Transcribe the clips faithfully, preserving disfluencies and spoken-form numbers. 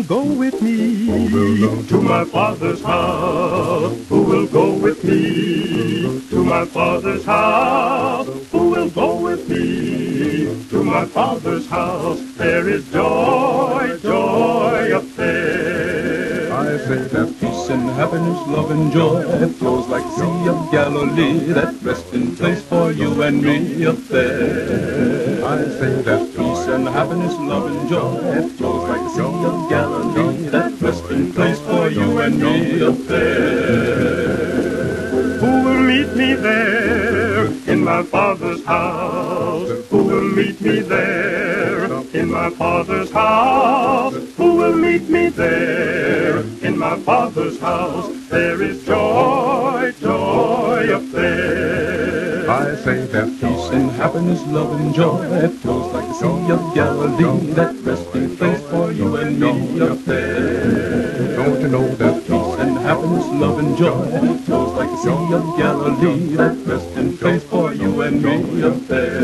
go with me to my Father's house? Who will go with me to my Father's house? Who will go with me to my Father's house? There is joy, joy up there. I say there's peace and happiness, love and joy. It flows like the Sea of Galilee, that resting place for you and me up there. I say there's peace and happiness, love and joy. It flows like the Sea of Galilee, that resting place for you and me up there. Who will meet me there in my Father's house? Who will meet me there in my Father's house? Who will meet me there in my Father's house? There is joy, joy up there. I say there's peace and happiness, love and joy. It flows like the Sea of Galilee, that resting place for you and me up there. Don't you know there's peace and happiness, love and joy? It flows like the Sea of Galilee, that resting place for you and me up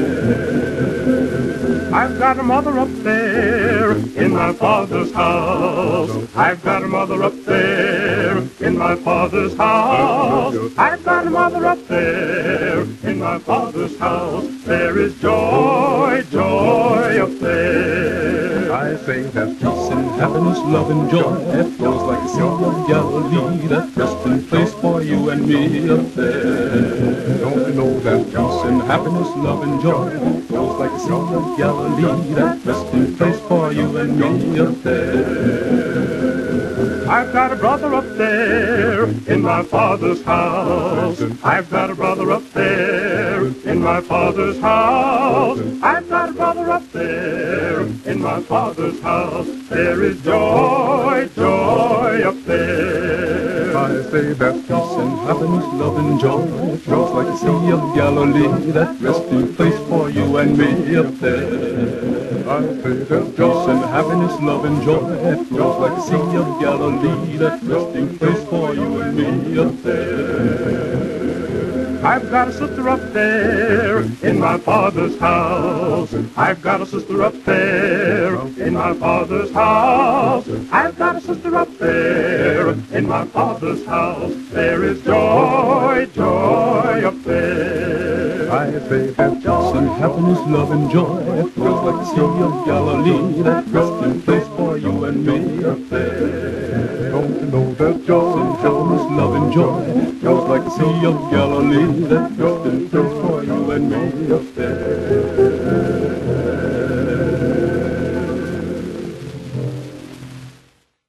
there. I've got a mother up there in my Father's house. I've got a mother up there in my Father's house. I've got a mother up there in my Father's house. There is joy, joy up there. I say there's peace and happiness, love and joy. It flows like the Sea of Galilee, that resting place for you and me up there. Don't you know there's peace and happiness, love and joy? It flows like the Sea of Galilee, that resting place for you and me up there. I've got a brother up there in my Father's house. I've got a brother up there in my Father's house. I've got a brother up there in my Father's house. There is joy, joy up there. I say there's peace and happiness, love and joy. It flows like the Sea of Galilee, that resting place for you and me up there. I say there's peace and happiness, love and joy. It flows like the Sea of Galilee, that resting place for you and me up there. I've got a sister up there in my Father's house. I've got a sister up there in my Father's house. I've got a sister up there in my Father's house. There is joy, joy up there. I say there's peace and happiness, love and joy. It flows like the Sea of Galilee, that resting place for you and me up there. Don't you know there's joy and happiness, love and joy? It flows like the Sea of Galilee, that resting place for you and me up there.